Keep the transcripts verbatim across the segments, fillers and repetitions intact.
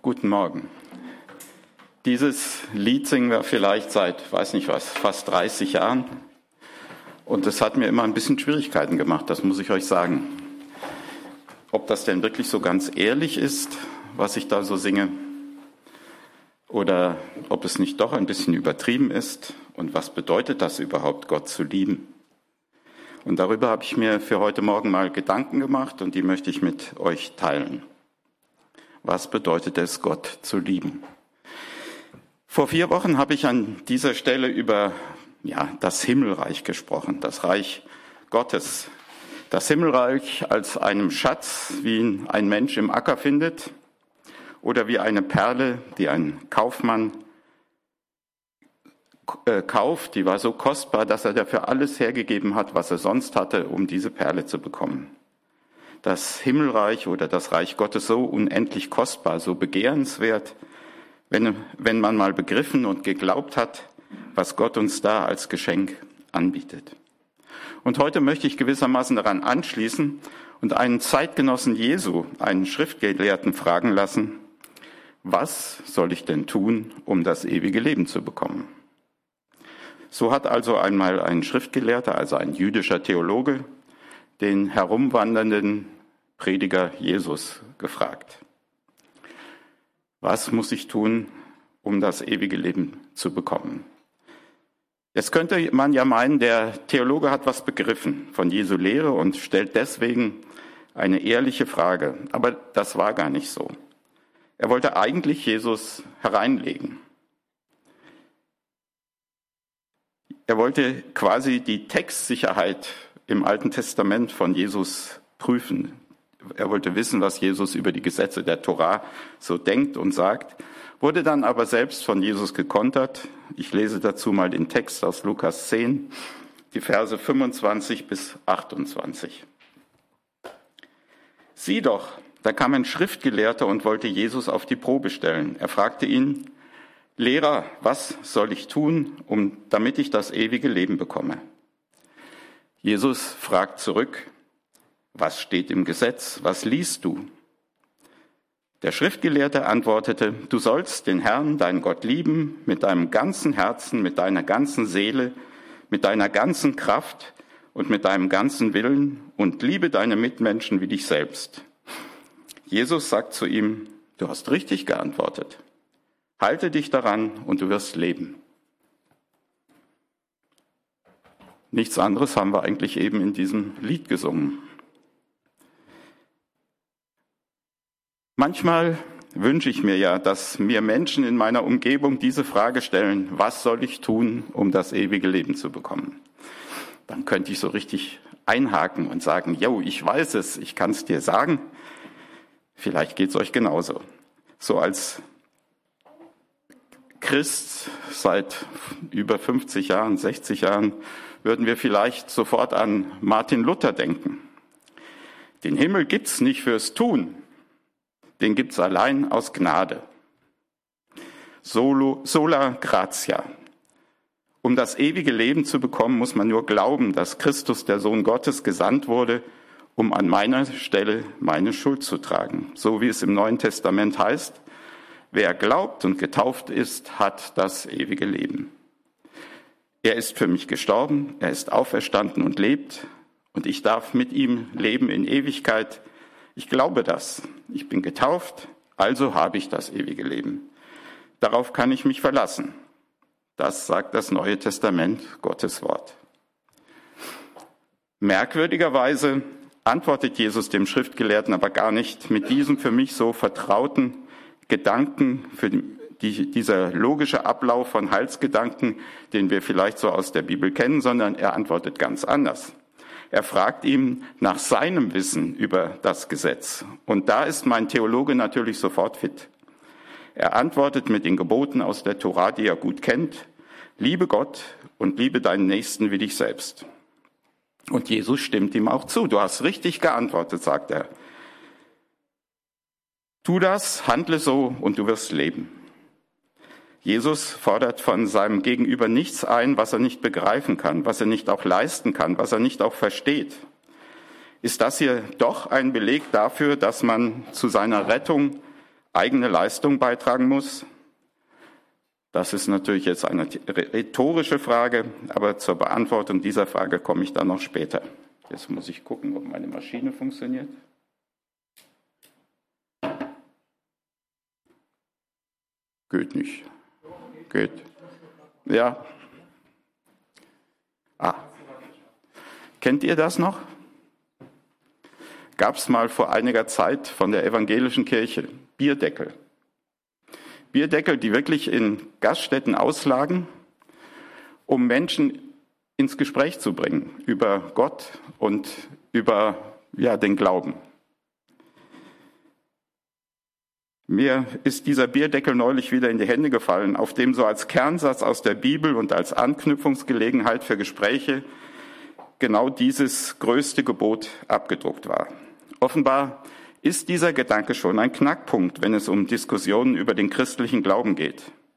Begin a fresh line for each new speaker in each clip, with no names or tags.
Guten Morgen. Dieses Lied singen wir vielleicht seit, weiß nicht was, fast dreißig Jahren. Und es hat mir immer ein bisschen Schwierigkeiten gemacht, das muss ich euch sagen. Ob das denn wirklich so ganz ehrlich ist, was ich da so singe, oder ob es nicht doch ein bisschen übertrieben ist und was bedeutet das überhaupt, Gott zu lieben. Und darüber habe ich mir für heute Morgen mal Gedanken gemacht und die möchte ich mit euch teilen. Was bedeutet es, Gott zu lieben? Vor vier Wochen habe ich an dieser Stelle über ja, das Himmelreich gesprochen, das Reich Gottes. Das Himmelreich als einem Schatz, wie ihn ein Mensch im Acker findet, oder wie eine Perle, die ein Kaufmann äh, kauft, die war so kostbar, dass er dafür alles hergegeben hat, was er sonst hatte, um diese Perle zu bekommen. Das Himmelreich oder das Reich Gottes so unendlich kostbar, so begehrenswert, wenn, wenn man mal begriffen und geglaubt hat, was Gott uns da als Geschenk anbietet. Und heute möchte ich gewissermaßen daran anschließen und einen Zeitgenossen Jesu, einen Schriftgelehrten, fragen lassen, was soll ich denn tun, um das ewige Leben zu bekommen? So hat also einmal ein Schriftgelehrter, also ein jüdischer Theologe, den herumwandernden Prediger Jesus gefragt. Was muss ich tun, um das ewige Leben zu bekommen? Jetzt könnte man ja meinen, der Theologe hat was begriffen von Jesu Lehre und stellt deswegen eine ehrliche Frage. Aber das war gar nicht so. Er wollte eigentlich Jesus hereinlegen. Er wollte quasi die Textsicherheit im Alten Testament von Jesus prüfen. Er wollte wissen, was Jesus über die Gesetze der Tora so denkt und sagt, wurde dann aber selbst von Jesus gekontert. Ich lese dazu mal den Text aus Lukas zehn, die Verse fünfundzwanzig bis achtundzwanzig. Sieh doch, da kam ein Schriftgelehrter und wollte Jesus auf die Probe stellen. Er fragte ihn, Lehrer, was soll ich tun, um, damit ich das ewige Leben bekomme? Jesus fragt zurück, was steht im Gesetz? Was liest du? Der Schriftgelehrte antwortete, du sollst den Herrn, deinen Gott, lieben mit deinem ganzen Herzen, mit deiner ganzen Seele, mit deiner ganzen Kraft und mit deinem ganzen Willen und liebe deine Mitmenschen wie dich selbst. Jesus sagt zu ihm, du hast richtig geantwortet. Halte dich daran und du wirst leben. Nichts anderes haben wir eigentlich eben in diesem Lied gesungen. Manchmal wünsche ich mir ja, dass mir Menschen in meiner Umgebung diese Frage stellen, was soll ich tun, um das ewige Leben zu bekommen? Dann könnte ich so richtig einhaken und sagen, jo, ich weiß es, ich kann es dir sagen. Vielleicht geht es euch genauso. So als Christ seit über fünfzig Jahren, sechzig Jahren, würden wir vielleicht sofort an Martin Luther denken. Den Himmel gibt's nicht fürs Tun, den gibt's allein aus Gnade. Solo, sola gratia. Um das ewige Leben zu bekommen, muss man nur glauben, dass Christus, der Sohn Gottes, gesandt wurde, um an meiner Stelle meine Schuld zu tragen. So wie es im Neuen Testament heißt, wer glaubt und getauft ist, hat das ewige Leben. Er ist für mich gestorben, er ist auferstanden und lebt, und ich darf mit ihm leben in Ewigkeit. Ich glaube das. Ich bin getauft, also habe ich das ewige Leben. Darauf kann ich mich verlassen. Das sagt das Neue Testament, Gottes Wort. Merkwürdigerweise antwortet Jesus dem Schriftgelehrten aber gar nicht mit diesem für mich so vertrauten Gedanken, für die, dieser logische Ablauf von Heilsgedanken, den wir vielleicht so aus der Bibel kennen, sondern er antwortet ganz anders. Er fragt ihn nach seinem Wissen über das Gesetz. Und da ist mein Theologe natürlich sofort fit. Er antwortet mit den Geboten aus der Tora, die er gut kennt. Liebe Gott und liebe deinen Nächsten wie dich selbst. Und Jesus stimmt ihm auch zu. Du hast richtig geantwortet, sagt er. Tu das, handle so und du wirst leben. Jesus fordert von seinem Gegenüber nichts ein, was er nicht begreifen kann, was er nicht auch leisten kann, was er nicht auch versteht. Ist das hier doch ein Beleg dafür, dass man zu seiner Rettung eigene Leistung beitragen muss? Das ist natürlich jetzt eine rhetorische Frage, aber zur Beantwortung dieser Frage komme ich dann noch später. Jetzt muss ich gucken, ob meine Maschine funktioniert. Geht nicht. Geht. Ja. Ah. Kennt ihr das noch? Gab es mal vor einiger Zeit von der evangelischen Kirche Bierdeckel. Bierdeckel, die wirklich in Gaststätten auslagen, um Menschen ins Gespräch zu bringen über Gott und über ja, den Glauben. Mir ist dieser Bierdeckel neulich wieder in die Hände gefallen, auf dem so als Kernsatz aus der Bibel und als Anknüpfungsgelegenheit für Gespräche genau dieses größte Gebot abgedruckt war. Offenbar ist dieser Gedanke schon ein Knackpunkt, wenn es um Diskussionen über den christlichen Glauben geht.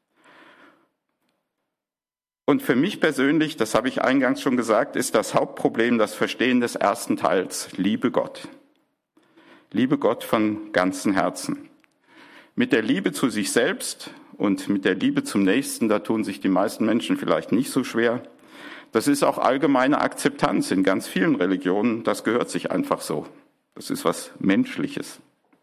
Und für mich persönlich, das habe ich eingangs schon gesagt, ist das Hauptproblem das Verstehen des ersten Teils, liebe Gott. Liebe Gott von ganzem Herzen. Mit der Liebe zu sich selbst und mit der Liebe zum Nächsten, da tun sich die meisten Menschen vielleicht nicht so schwer. Das ist auch allgemeine Akzeptanz in ganz vielen Religionen, das gehört sich einfach so. Das ist was Menschliches.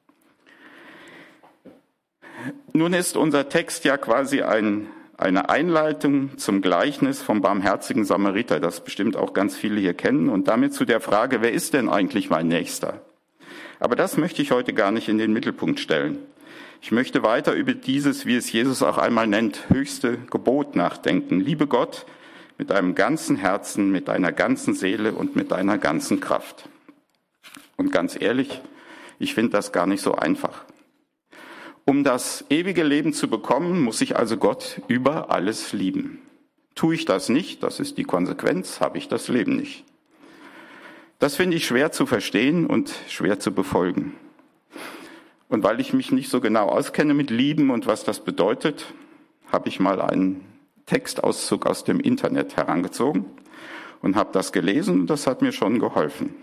Nun ist unser Text ja quasi ein, eine Einleitung zum Gleichnis vom barmherzigen Samariter, das bestimmt auch ganz viele hier kennen, und damit zu der Frage, wer ist denn eigentlich mein Nächster? Aber das möchte ich heute gar nicht in den Mittelpunkt stellen. Ich möchte weiter über dieses, wie es Jesus auch einmal nennt, höchste Gebot nachdenken. Liebe Gott mit deinem ganzen Herzen, mit deiner ganzen Seele und mit deiner ganzen Kraft. Und ganz ehrlich, ich finde das gar nicht so einfach. Um das ewige Leben zu bekommen, muss ich also Gott über alles lieben. Tue ich das nicht, das ist die Konsequenz, habe ich das Leben nicht. Das finde ich schwer zu verstehen und schwer zu befolgen. Und weil ich mich nicht so genau auskenne mit Lieben und was das bedeutet, habe ich mal einen Textauszug aus dem Internet herangezogen und habe das gelesen und das hat mir schon geholfen.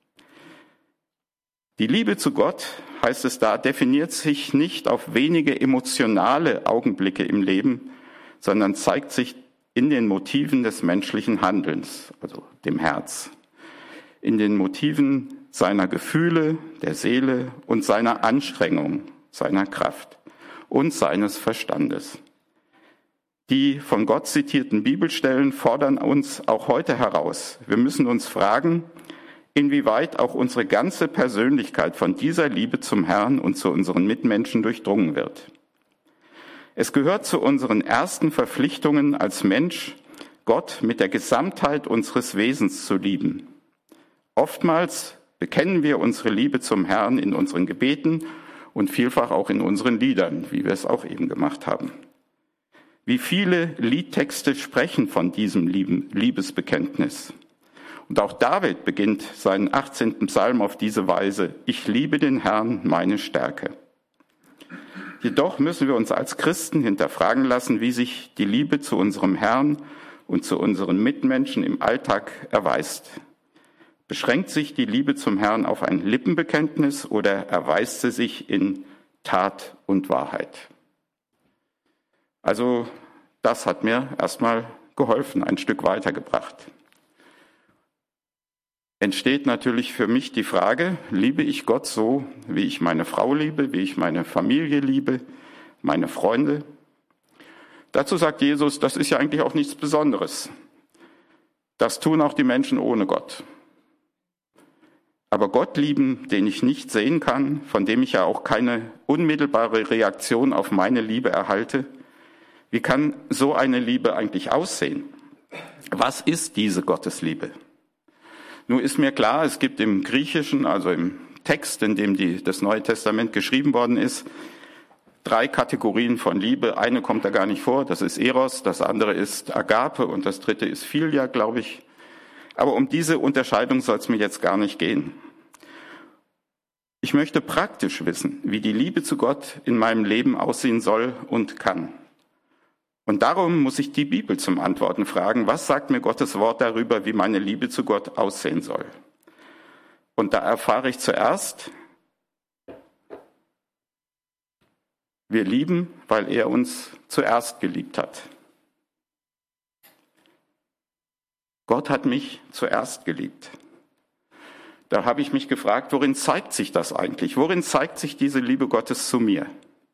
Die Liebe zu Gott, heißt es da, definiert sich nicht auf wenige emotionale Augenblicke im Leben, sondern zeigt sich in den Motiven des menschlichen Handelns, also dem Herz, in den Motiven seiner Gefühle, der Seele und seiner Anstrengung, seiner Kraft und seines Verstandes. Die von Gott zitierten Bibelstellen fordern uns auch heute heraus. Wir müssen uns fragen, inwieweit auch unsere ganze Persönlichkeit von dieser Liebe zum Herrn und zu unseren Mitmenschen durchdrungen wird. Es gehört zu unseren ersten Verpflichtungen als Mensch, Gott mit der Gesamtheit unseres Wesens zu lieben. Oftmals bekennen wir unsere Liebe zum Herrn in unseren Gebeten und vielfach auch in unseren Liedern, wie wir es auch eben gemacht haben. Wie viele Liedtexte sprechen von diesem Liebesbekenntnis? Und auch David beginnt seinen achtzehnten Psalm auf diese Weise: Ich liebe den Herrn, meine Stärke. Jedoch müssen wir uns als Christen hinterfragen lassen, wie sich die Liebe zu unserem Herrn und zu unseren Mitmenschen im Alltag erweist. Beschränkt sich die Liebe zum Herrn auf ein Lippenbekenntnis oder erweist sie sich in Tat und Wahrheit? Also das hat mir erstmal geholfen, ein Stück weitergebracht. Entsteht natürlich für mich die Frage, liebe ich Gott so, wie ich meine Frau liebe, wie ich meine Familie liebe, meine Freunde? Dazu sagt Jesus, das ist ja eigentlich auch nichts Besonderes. Das tun auch die Menschen ohne Gott. Aber Gott lieben, den ich nicht sehen kann, von dem ich ja auch keine unmittelbare Reaktion auf meine Liebe erhalte, wie kann so eine Liebe eigentlich aussehen? Was ist diese Gottesliebe? Nun ist mir klar, es gibt im Griechischen, also im Text, in dem die, das Neue Testament geschrieben worden ist, drei Kategorien von Liebe. Eine kommt da gar nicht vor, das ist Eros, das andere ist Agape und das dritte ist Philia, glaube ich. Aber um diese Unterscheidung soll es mir jetzt gar nicht gehen. Ich möchte praktisch wissen, wie die Liebe zu Gott in meinem Leben aussehen soll und kann. Und darum muss ich die Bibel zum Antworten fragen, was sagt mir Gottes Wort darüber, wie meine Liebe zu Gott aussehen soll? Und da erfahre ich zuerst, Wir lieben, weil er uns zuerst geliebt hat. Gott hat mich zuerst geliebt. Da habe ich mich gefragt, worin zeigt sich das eigentlich? Worin zeigt sich diese Liebe Gottes zu mir?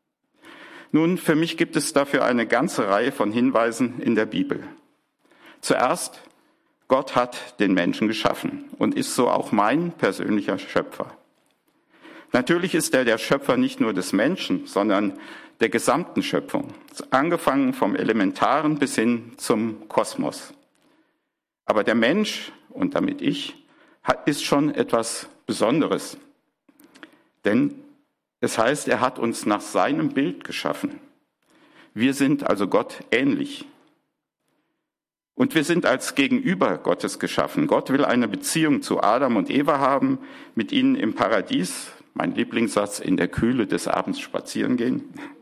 Nun, für mich gibt es dafür eine ganze Reihe von Hinweisen in der Bibel. Zuerst, Gott hat den Menschen geschaffen und ist so auch mein persönlicher Schöpfer. Natürlich ist er der Schöpfer nicht nur des Menschen, sondern der gesamten Schöpfung, angefangen vom Elementaren bis hin zum Kosmos. Aber der Mensch, und damit ich, ist schon etwas Besonderes. Denn es heißt, er hat uns nach seinem Bild geschaffen. Wir sind also Gott ähnlich. Und wir sind als Gegenüber Gottes geschaffen. Gott will eine Beziehung zu Adam und Eva haben, mit ihnen im Paradies, mein Lieblingssatz, in der Kühle des Abends spazieren gehen.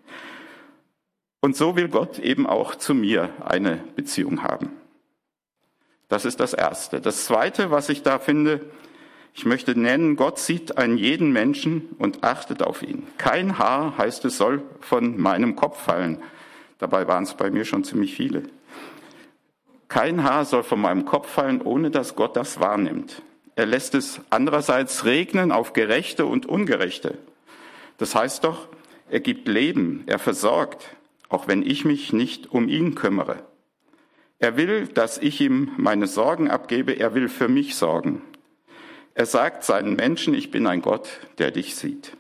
Und so will Gott eben auch zu mir eine Beziehung haben. Das ist das Erste. Das Zweite, was ich da finde, ich möchte nennen, Gott sieht einen jeden Menschen und achtet auf ihn. Kein Haar, heißt es, soll von meinem Kopf fallen. Dabei waren es bei mir schon ziemlich viele. Kein Haar soll von meinem Kopf fallen, ohne dass Gott das wahrnimmt. Er lässt es andererseits regnen auf Gerechte und Ungerechte. Das heißt doch, er gibt Leben, er versorgt, auch wenn ich mich nicht um ihn kümmere. Er will, dass ich ihm meine Sorgen abgebe, er will für mich sorgen. Er sagt seinen Menschen, ich bin ein Gott, der dich sieht.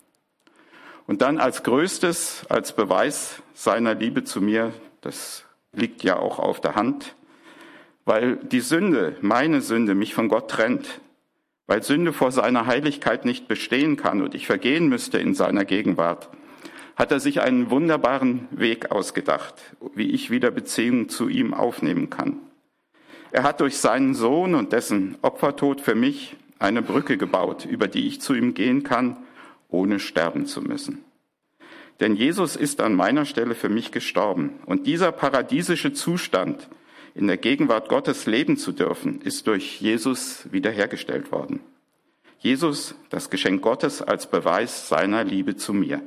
Und dann als Größtes, als Beweis seiner Liebe zu mir, das liegt ja auch auf der Hand, weil die Sünde, meine Sünde, mich von Gott trennt, weil Sünde vor seiner Heiligkeit nicht bestehen kann und ich vergehen müsste in seiner Gegenwart, hat er sich einen wunderbaren Weg ausgedacht, wie ich wieder Beziehung zu ihm aufnehmen kann. Er hat durch seinen Sohn und dessen Opfertod für mich eine Brücke gebaut, über die ich zu ihm gehen kann, ohne sterben zu müssen. Denn Jesus ist an meiner Stelle für mich gestorben. Und dieser paradiesische Zustand, in der Gegenwart Gottes leben zu dürfen, ist durch Jesus wiederhergestellt worden. Jesus, das Geschenk Gottes als Beweis seiner Liebe zu mir.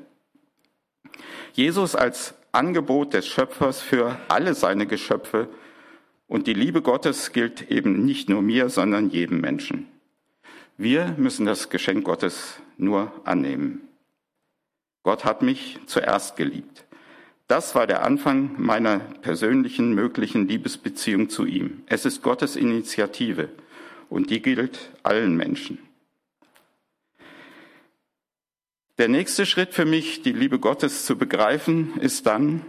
Jesus als Angebot des Schöpfers für alle seine Geschöpfe. Und die Liebe Gottes gilt eben nicht nur mir, sondern jedem Menschen. Wir müssen das Geschenk Gottes nur annehmen. Gott hat mich zuerst geliebt. Das war der Anfang meiner persönlichen, möglichen Liebesbeziehung zu ihm. Es ist Gottes Initiative und die gilt allen Menschen. Der nächste Schritt für mich, die Liebe Gottes zu begreifen, ist dann,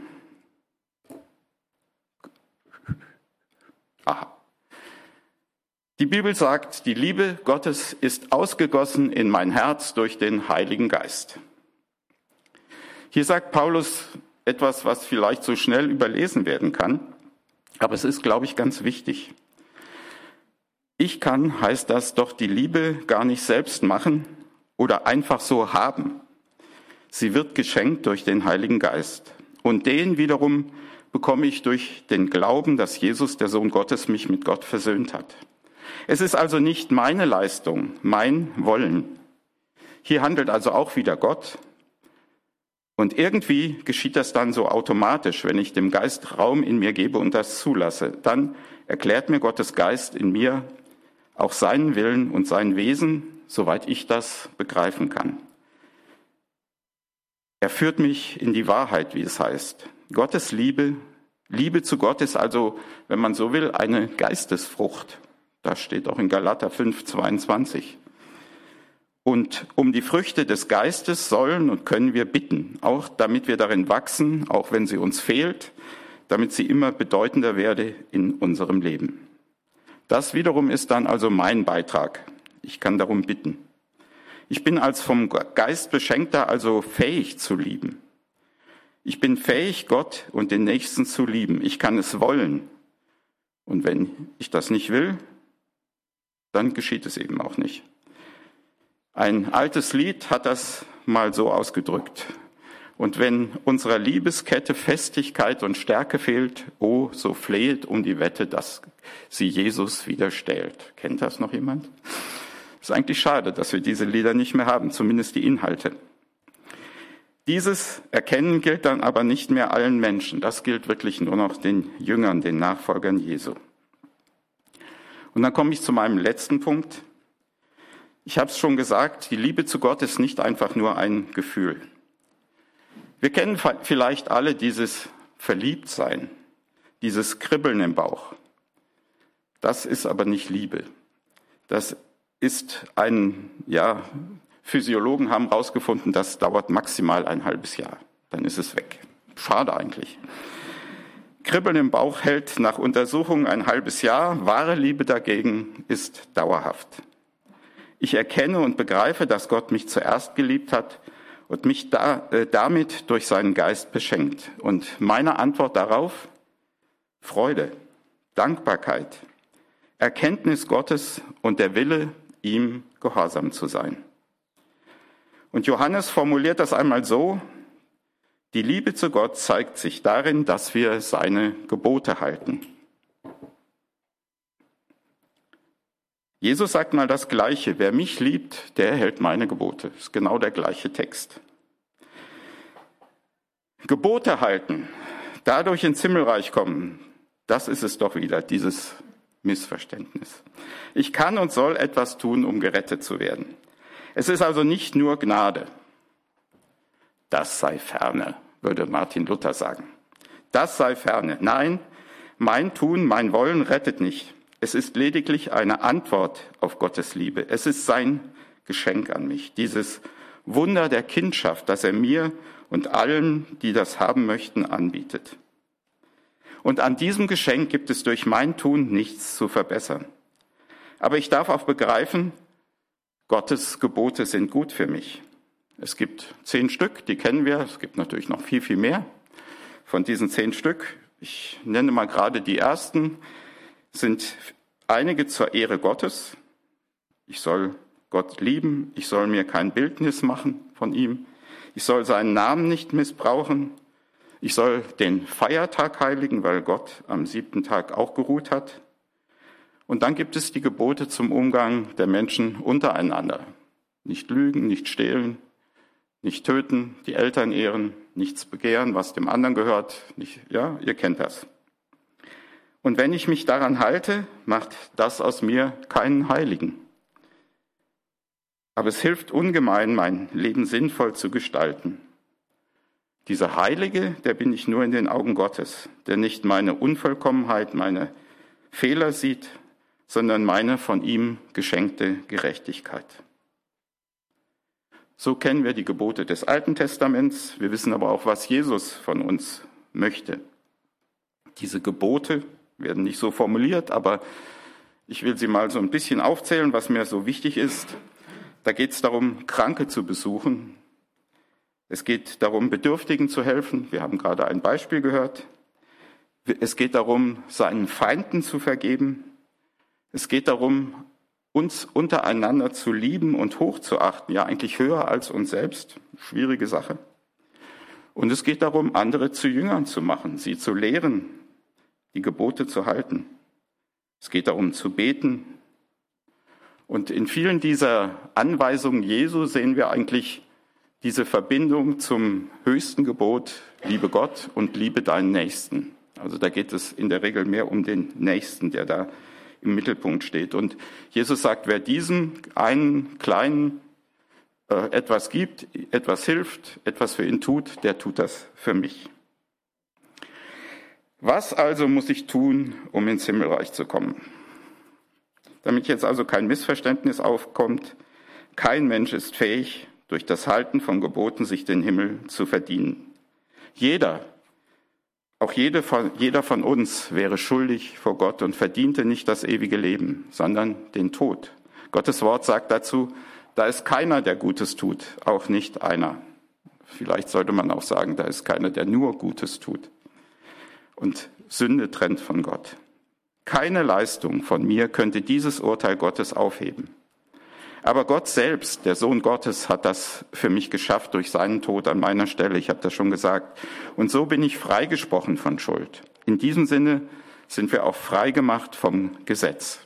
aha. Die Bibel sagt, die Liebe Gottes ist ausgegossen in mein Herz durch den Heiligen Geist. Hier sagt Paulus etwas, was vielleicht so schnell überlesen werden kann, aber es ist, glaube ich, ganz wichtig. Ich kann, heißt das, doch die Liebe gar nicht selbst machen oder einfach so haben. Sie wird geschenkt durch den Heiligen Geist. Und den wiederum bekomme ich durch den Glauben, dass Jesus, der Sohn Gottes, mich mit Gott versöhnt hat. Es ist also nicht meine Leistung, mein Wollen. Hier handelt also auch wieder Gott. Und irgendwie geschieht das dann so automatisch, wenn ich dem Geist Raum in mir gebe und das zulasse. Dann erklärt mir Gottes Geist in mir auch seinen Willen und sein Wesen, soweit ich das begreifen kann. Er führt mich in die Wahrheit, wie es heißt. Gottes Liebe, Liebe zu Gott ist also, wenn man so will, eine Geistesfrucht. Das steht auch in Galater fünf, zweiundzwanzig. Und um die Früchte des Geistes sollen und können wir bitten, auch damit wir darin wachsen, auch wenn sie uns fehlt, damit sie immer bedeutender werde in unserem Leben. Das wiederum ist dann also mein Beitrag. Ich kann darum bitten. Ich bin als vom Geist Beschenkter also fähig zu lieben. Ich bin fähig, Gott und den Nächsten zu lieben. Ich kann es wollen. Und wenn ich das nicht will, dann geschieht es eben auch nicht. Ein altes Lied hat das mal so ausgedrückt. Und wenn unserer Liebeskette Festigkeit und Stärke fehlt, oh, so flehet um die Wette, dass sie Jesus wieder stählt. Kennt das noch jemand? Ist eigentlich schade, dass wir diese Lieder nicht mehr haben, zumindest die Inhalte. Dieses Erkennen gilt dann aber nicht mehr allen Menschen. Das gilt wirklich nur noch den Jüngern, den Nachfolgern Jesu. Und dann komme ich zu meinem letzten Punkt. Ich habe es schon gesagt, die Liebe zu Gott ist nicht einfach nur ein Gefühl. Wir kennen vielleicht alle dieses Verliebtsein, dieses Kribbeln im Bauch. Das ist aber nicht Liebe. Das ist ein, ja, Physiologen haben herausgefunden, das dauert maximal ein halbes Jahr. Dann ist es weg. Schade eigentlich. Kribbeln im Bauch hält nach Untersuchungen ein halbes Jahr. Wahre Liebe dagegen ist dauerhaft. Ich erkenne und begreife, dass Gott mich zuerst geliebt hat und mich da, äh, damit durch seinen Geist beschenkt. Und meine Antwort darauf? Freude, Dankbarkeit, Erkenntnis Gottes und der Wille, ihm gehorsam zu sein. Und Johannes formuliert das einmal so: Die Liebe zu Gott zeigt sich darin, dass wir seine Gebote halten. Jesus sagt mal das Gleiche: Wer mich liebt, der hält meine Gebote. Das ist genau der gleiche Text. Gebote halten, dadurch ins Himmelreich kommen, das ist es doch wieder, dieses Missverständnis. Ich kann und soll etwas tun, um gerettet zu werden. Es ist also nicht nur Gnade. Das sei ferne, würde Martin Luther sagen. Das sei ferne. Nein, mein Tun, mein Wollen rettet nicht. Es ist lediglich eine Antwort auf Gottes Liebe. Es ist sein Geschenk an mich. Dieses Wunder der Kindschaft, das er mir und allen, die das haben möchten, anbietet. Und an diesem Geschenk gibt es durch mein Tun nichts zu verbessern. Aber ich darf auch begreifen, Gottes Gebote sind gut für mich. Es gibt zehn Stück, die kennen wir. Es gibt natürlich noch viel, viel mehr von diesen zehn Stück. Ich nenne mal gerade die ersten. Sind einige zur Ehre Gottes. Ich soll Gott lieben. Ich soll mir kein Bildnis machen von ihm. Ich soll seinen Namen nicht missbrauchen. Ich soll den Feiertag heiligen, weil Gott am siebten Tag auch geruht hat. Und dann gibt es die Gebote zum Umgang der Menschen untereinander. Nicht lügen, nicht stehlen, nicht töten, die Eltern ehren, nichts begehren, was dem anderen gehört. Nicht, ja, ihr kennt das. Und wenn ich mich daran halte, macht das aus mir keinen Heiligen. Aber es hilft ungemein, mein Leben sinnvoll zu gestalten. Dieser Heilige, der bin ich nur in den Augen Gottes, der nicht meine Unvollkommenheit, meine Fehler sieht, sondern meine von ihm geschenkte Gerechtigkeit. So kennen wir die Gebote des Alten Testaments. Wir wissen aber auch, was Jesus von uns möchte. Diese Gebote werden nicht so formuliert, aber ich will sie mal so ein bisschen aufzählen, was mir so wichtig ist. Da geht es darum, Kranke zu besuchen. Es geht darum, Bedürftigen zu helfen. Wir haben gerade ein Beispiel gehört. Es geht darum, seinen Feinden zu vergeben. Es geht darum, uns untereinander zu lieben und hochzuachten, ja eigentlich höher als uns selbst. Schwierige Sache. Und es geht darum, andere zu Jüngern zu machen, sie zu lehren, die Gebote zu halten. Es geht darum, zu beten. Und in vielen dieser Anweisungen Jesu sehen wir eigentlich diese Verbindung zum höchsten Gebot, liebe Gott und liebe deinen Nächsten. Also da geht es in der Regel mehr um den Nächsten, der da im Mittelpunkt steht. Und Jesus sagt, wer diesem einen kleinen äh, etwas gibt, etwas hilft, etwas für ihn tut, der tut das für mich. Was also muss ich tun, um ins Himmelreich zu kommen? Damit jetzt also kein Missverständnis aufkommt, kein Mensch ist fähig, durch das Halten von Geboten sich den Himmel zu verdienen. Jeder, auch jede von, jeder von uns wäre schuldig vor Gott und verdiente nicht das ewige Leben, sondern den Tod. Gottes Wort sagt dazu, da ist keiner, der Gutes tut, auch nicht einer. Vielleicht sollte man auch sagen, da ist keiner, der nur Gutes tut. Und Sünde trennt von Gott. Keine Leistung von mir könnte dieses Urteil Gottes aufheben. Aber Gott selbst, der Sohn Gottes, hat das für mich geschafft durch seinen Tod an meiner Stelle. Ich habe das schon gesagt. Und so bin ich freigesprochen von Schuld. In diesem Sinne sind wir auch frei gemacht vom Gesetz.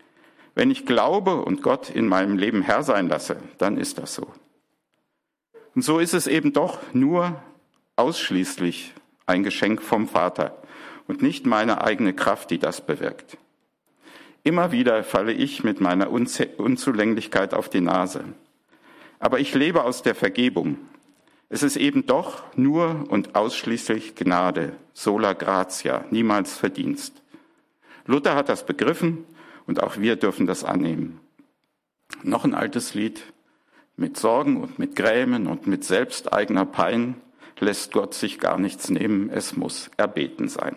Wenn ich glaube und Gott in meinem Leben Herr sein lasse, dann ist das so. Und so ist es eben doch nur ausschließlich ein Geschenk vom Vater und nicht meine eigene Kraft, die das bewirkt. Immer wieder falle ich mit meiner Unzulänglichkeit auf die Nase. Aber ich lebe aus der Vergebung. Es ist eben doch nur und ausschließlich Gnade, sola gratia, niemals Verdienst. Luther hat das begriffen und auch wir dürfen das annehmen. Noch ein altes Lied. Mit Sorgen und mit Grämen und mit selbsteigener Pein lässt Gott sich gar nichts nehmen, es muss erbeten sein.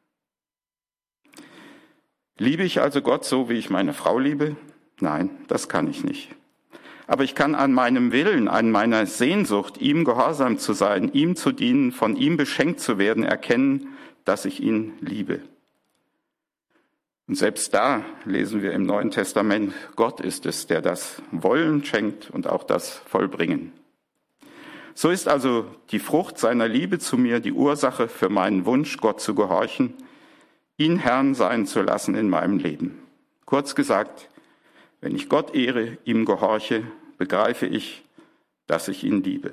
Liebe ich also Gott so, wie ich meine Frau liebe? Nein, das kann ich nicht. Aber ich kann an meinem Willen, an meiner Sehnsucht, ihm gehorsam zu sein, ihm zu dienen, von ihm beschenkt zu werden, erkennen, dass ich ihn liebe. Und selbst da lesen wir im Neuen Testament, Gott ist es, der das Wollen schenkt und auch das Vollbringen. So ist also die Frucht seiner Liebe zu mir die Ursache für meinen Wunsch, Gott zu gehorchen, ihn Herrn sein zu lassen in meinem Leben. Kurz gesagt, wenn ich Gott ehre, ihm gehorche, begreife ich, dass ich ihn liebe.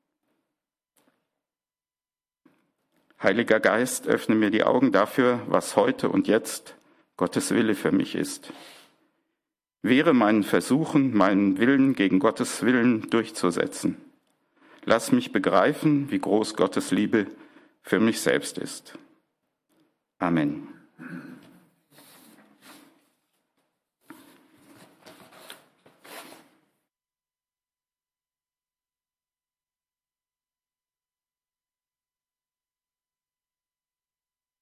Heiliger Geist, öffne mir die Augen dafür, was heute und jetzt Gottes Wille für mich ist. Wehre meinen Versuchen, meinen Willen gegen Gottes Willen durchzusetzen. Lass mich begreifen, wie groß Gottes Liebe für mich selbst ist. Amen.